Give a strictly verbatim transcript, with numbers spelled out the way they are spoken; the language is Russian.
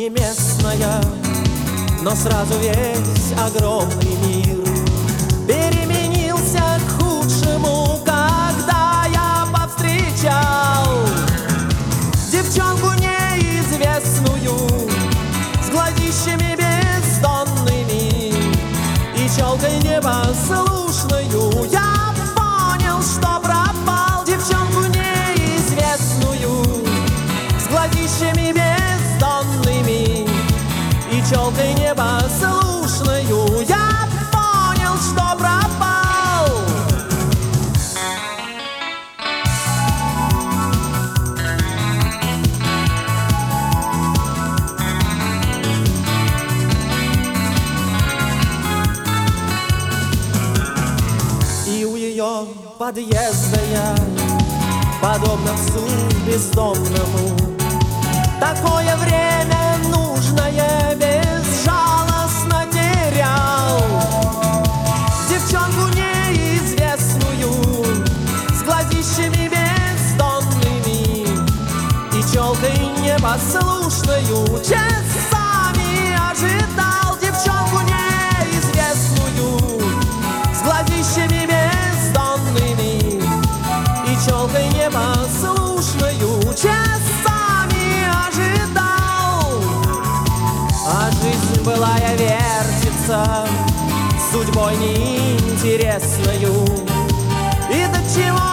не местная, но сразу весь огромный мир переменился к худшему, когда я повстречал девчонку неизвестную с глазищами бездонными и челкой непослушную. Я понял, что пропал. Девчонку неизвестную с глазищами бездонными и челкой непослушную. Я понял, что пропал. И у ее подъезда я, подобно псу бездомному, такое время нужное безжалостно терял. Девчонку неизвестную с глазищами бездонными и челкой непослушную часами ожидал. Девчонку неизвестную с глазищами бездонными и челкой непослушную часами ожидал. А жизнь былая вертится судьбой неинтересною, и до чего